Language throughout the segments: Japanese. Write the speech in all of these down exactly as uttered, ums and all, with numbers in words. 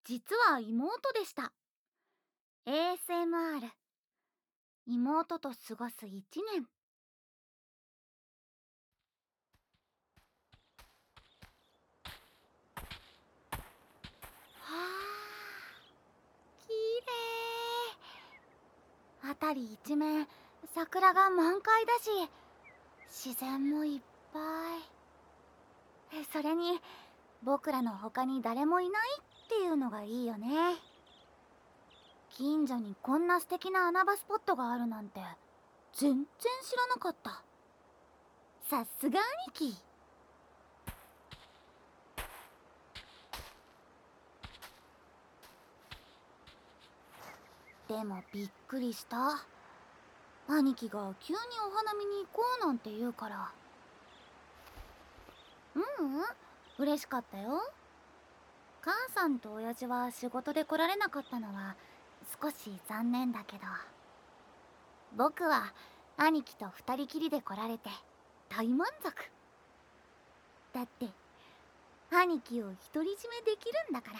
実は妹でした。 エーエスエムアール 妹と過ごすいちねん。はあ、きれい。辺り一面桜が満開だし、自然もいっぱい。それに僕らの他に誰もいないっていうのがいいよね。近所にこんな素敵な穴場スポットがあるなんて全然知らなかった。さすが兄貴。でもびっくりした。兄貴が急にお花見に行こうなんて言うから。ううん、嬉しかったよ。母さんと親父は仕事で来られなかったのは少し残念だけど、僕は兄貴と二人きりで来られて大満足だって。兄貴を独り占めできるんだから。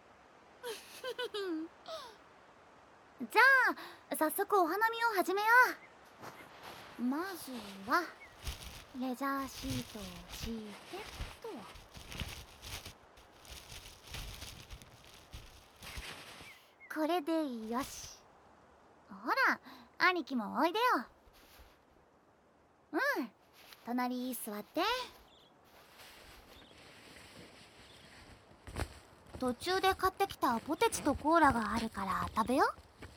じゃあ早速お花見を始めよう。まずはレジャーシートを敷いてと。これでよし。ほら兄貴もおいでよ。うん、隣座って。途中で買ってきたポテチとコーラがあるから食べよ。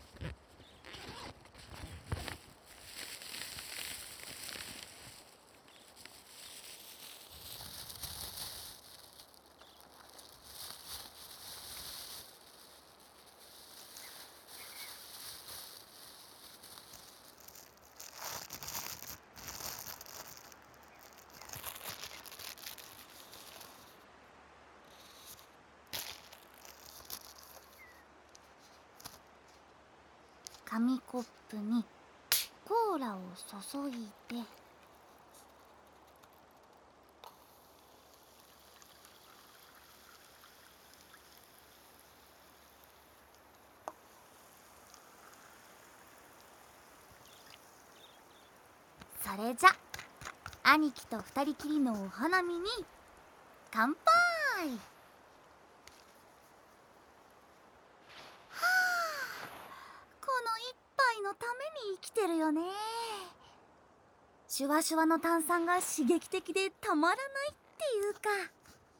紙コップにコーラを注いで、それじゃ兄貴と二人きりのお花見に乾杯。はあ、この一杯のために生きてるよね。シュワシュワの炭酸が刺激的でたまらないっていうか。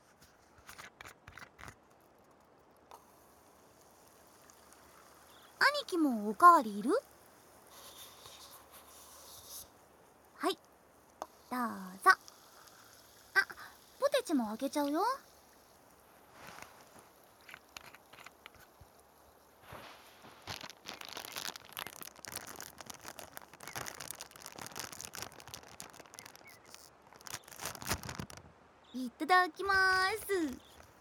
兄貴もおかわりいる？はい、どうぞ。あ、ポテチもあげちゃうよ。いただきまーす。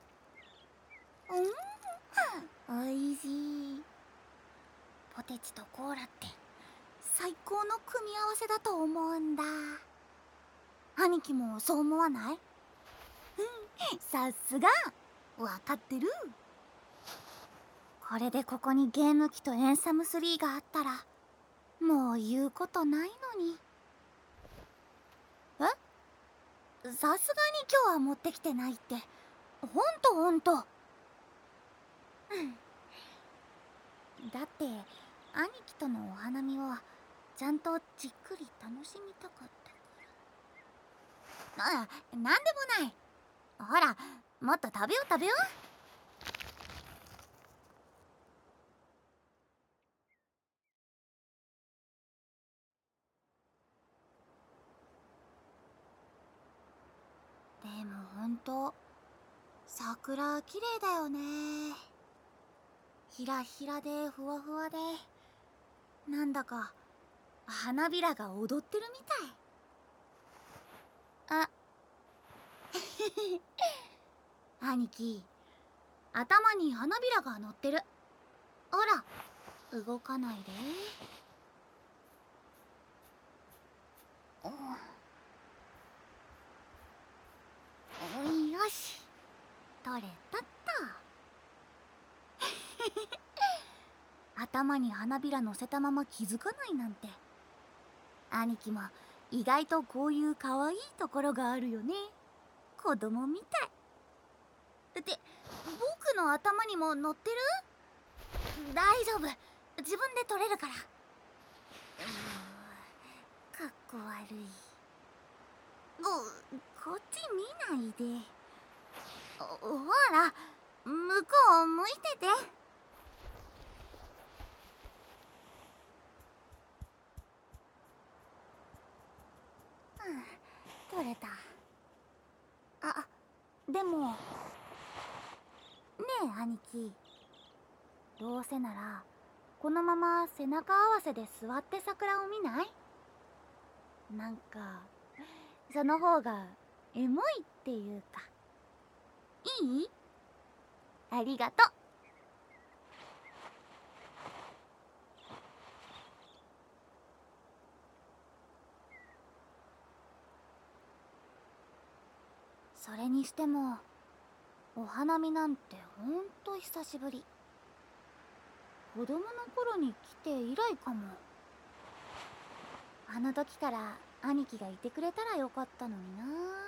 うん、おいしい。ポテチとコーラって最高の組み合わせだと思うんだ。兄貴もそう思わない？さすがわかってる。これでここにゲーム機とエンサムスリーがあったらもう言うことないのに。え、さすがに今日は持ってきてないって。ほんとほんと。だって兄貴とのお花見をちゃんとじっくり楽しみたかったから。あ、なんでもない。ほら、もっと食べよう食べよう。でもほんと桜綺麗だよね。ひらひらでふわふわで、なんだか花びらが踊ってるみたい。あ兄貴、頭に花びらが乗ってる。ほら、動かないで。おおい、よし、取れたっと。 頭に花びら乗せたまま気づかないなんて。兄貴も意外とこういう可愛いところがあるよね。子供みたい。って僕の頭にも乗ってる？大丈夫、自分で取れるから。かっこ悪い。ここっち見ないで。ほら向こう向いてて。うん、取れた。あ、でもねえ兄貴、どうせならこのまま背中合わせで座って桜を見ない？なんかその方がエモいっていうか。いい？ありがとう。それにしてもお花見なんてほんと久しぶり。子供の頃に来て以来かも。あの時から兄貴がいてくれたらよかったのにな。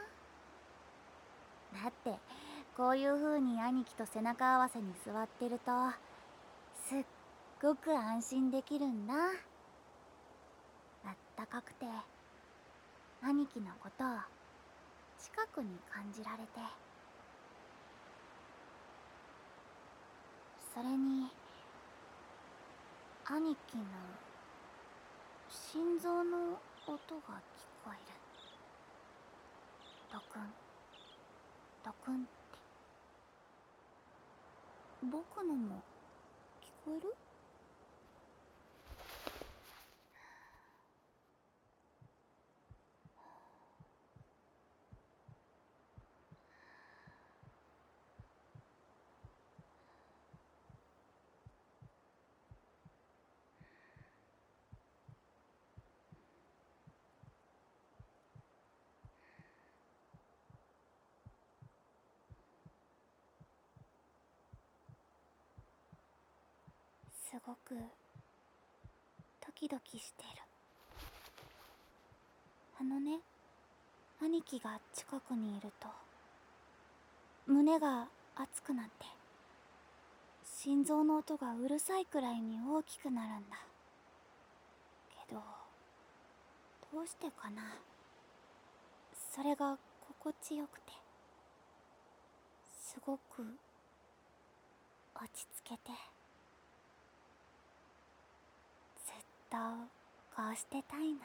だってこういう風に兄貴と背中合わせに座ってるとすっごく安心できるんだ。あったかくて兄貴のことを近くに感じられて。それに兄貴の心臓の音が聞こえる。ドクンドクンって。僕のも聞こえる？すごくドキドキしてる。あのね、兄貴が近くにいると胸が熱くなって心臓の音がうるさいくらいに大きくなるんだけど、どうしてかな、それが心地よくてすごく落ち着けて、ずっとこうしてたいな。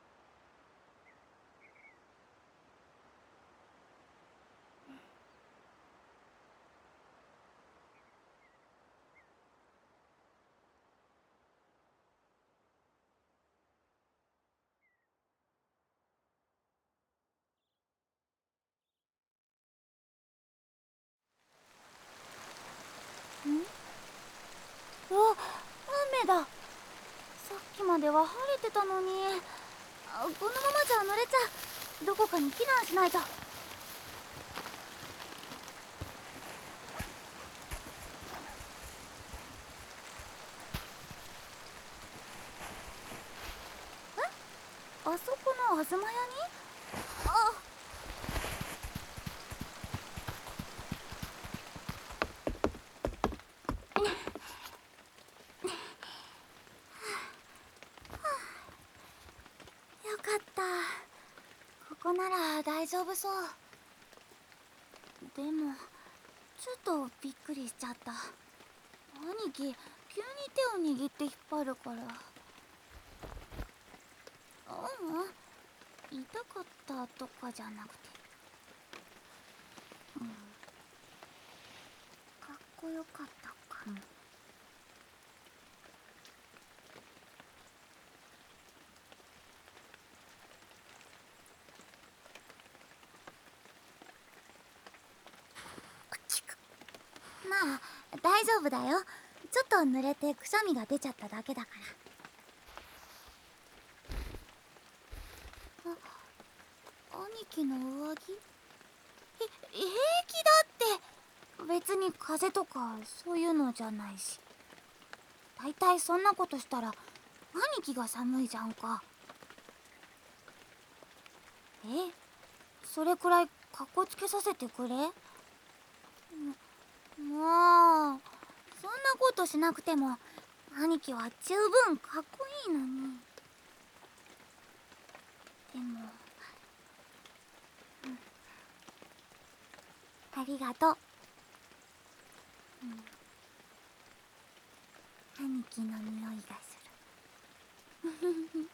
ん？うわ、雨だ。さっきまでは晴れてたのに。あ、このままじゃ濡れちゃう。どこかに避難しないと。え？あそこのあずま屋に？あ、よかった。ここなら大丈夫そう。でもちょっとびっくりしちゃった。兄貴急に手を握って引っ張るから。ううん、痛かったとかじゃなくて、うん、かっこよかったかも。まあ大丈夫だよ。ちょっと濡れてくしゃみが出ちゃっただけだから。あ、兄貴の上着？へ、平気だって。別に風邪とかそういうのじゃないしだいたいそんなことしたら兄貴が寒いじゃんか。え、それくらいかっこつけさせてくれ。も、もうそんなことしなくても兄貴は十分かっこいいのに。でも、うん、ありがとう、うん、兄貴の匂いがする。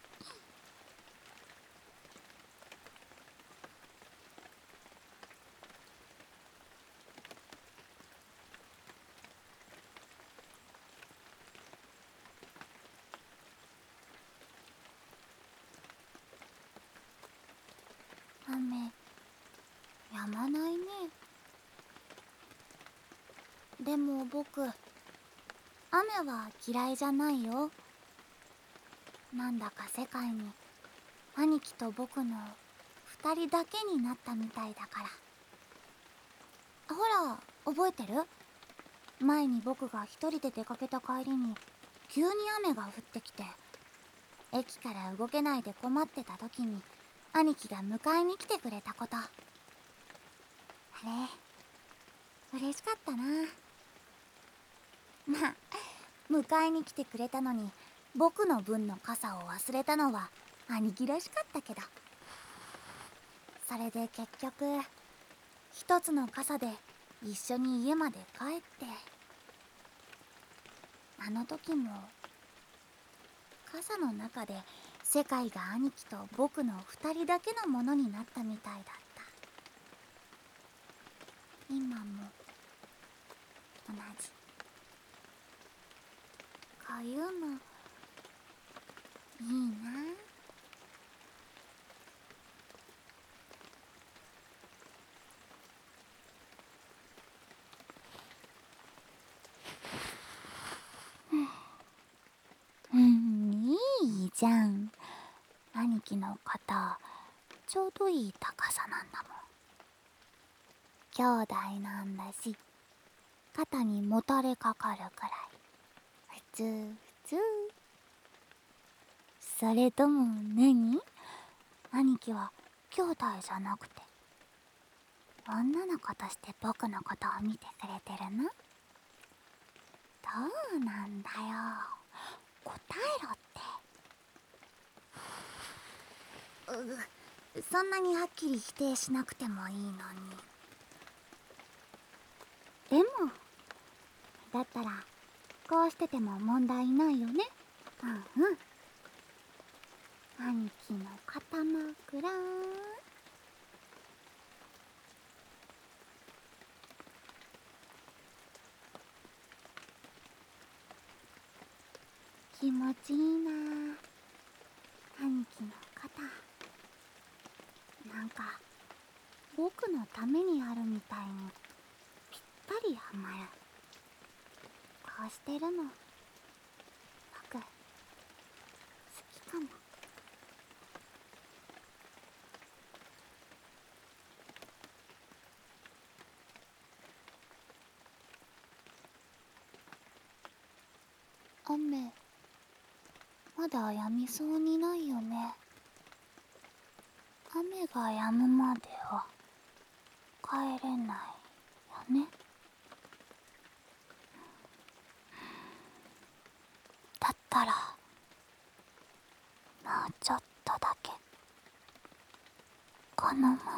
雨やまないね。でも僕、雨は嫌いじゃないよ。なんだか世界に兄貴と僕の二人だけになったみたいだから。ほら、覚えてる？前に僕が一人で出かけた帰りに急に雨が降ってきて、駅から動けないで困ってた時に兄貴が迎えに来てくれたこと。あれ、嬉しかったな。まあ、迎えに来てくれたのに僕の分の傘を忘れたのは兄貴らしかったけど、それで結局一つの傘で一緒に家まで帰って、あの時も傘の中で世界が兄貴と僕の二人だけのものになったみたいだった。今も同じ。こういうのいいな。うん、いいじゃん。兄貴の肩ちょうどいい高さなんだもん。兄弟なんだし肩にもたれかかるくらい普通普通。それとも何？兄貴は兄弟じゃなくて女の子として僕のことを見てくれてるの？どうなんだよ、答えろって。うそんなにはっきり否定しなくてもいいのに。でもだったらこうしてても問題ないよね。うんうん。兄貴の肩枕。気持ちいいな。兄貴の肩なんか僕のためにあるみたいにぴったりはまる。こうしてるの僕好きかも。雨まだ止みそうにないよね。雨が止むまでは帰れないよね。だったらもうちょっとだけこのま